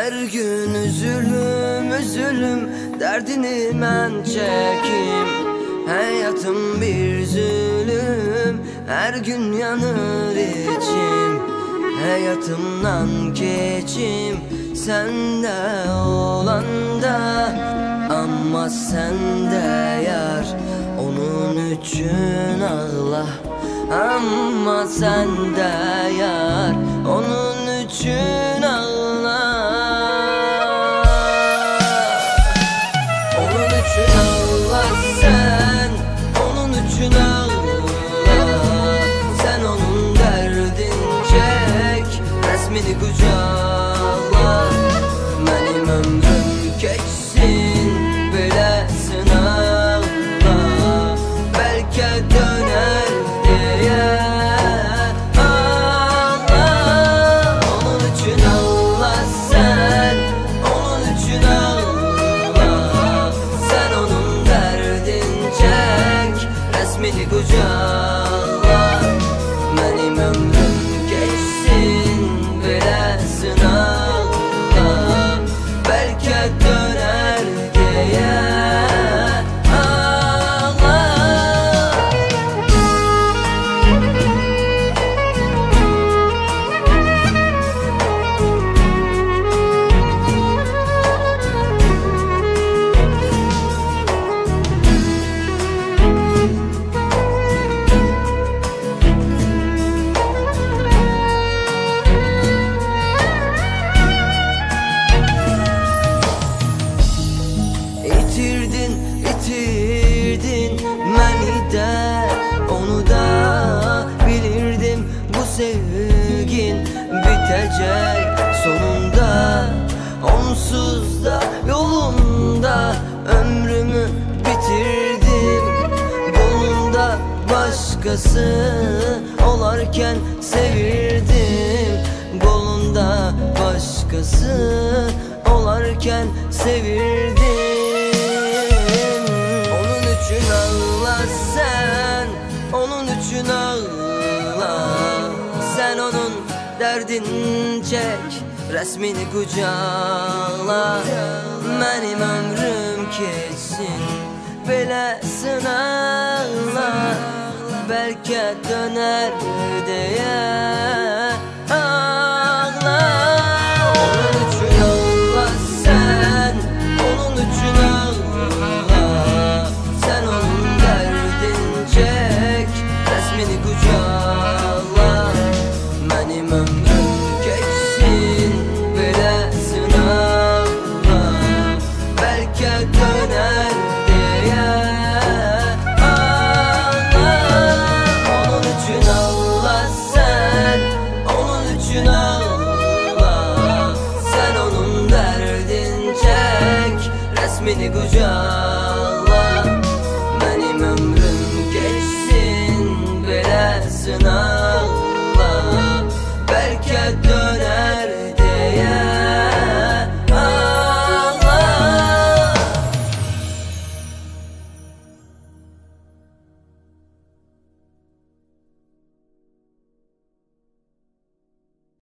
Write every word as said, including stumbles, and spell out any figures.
Her gün üzülüm üzülüm derdini mən çekim. Hayatım bir zulüm, her gün yanır içim. Hayatımdan geçim sende olanda, ama sende yar onun için ağla. Ama sende yar onun için ağla. Onun için ağla sen, onun için ağla. Sen onun derdin çek, resmini kucağla. Benim ömrüm geçsin böyle sınavla, belki döner diye ağla. Onun için ağla sen, onun için ağla. Sen onun derdin çek, resmini kucağla. Benim ömrüm geçsin böyle sınavla, belki döner diye ağla. İtirdin, itirdin beni de, onu da bilirdim. Bu sevgin bitecek sonunda, onsuz da yolunda ömrümü bitirdim. Kolunda başkası olarken sevirdim. Kolunda başkası olarken sevirdim. Onun için ağla sen, onun için ağla. Sen onun derdin çek, resmini kucağla. Benim ömrüm geçsin böyle sınavla, belki döner diye ağla. Onun için ağla sen, onun için ağla. Sen onun derdin çek, resmini kucağla. Benim ömrüm geçsin böyle sınavla, belki döner diye ağla. Onun için ağla sen, onun için ağla. Sen onun derdin çek, resmini kucağla.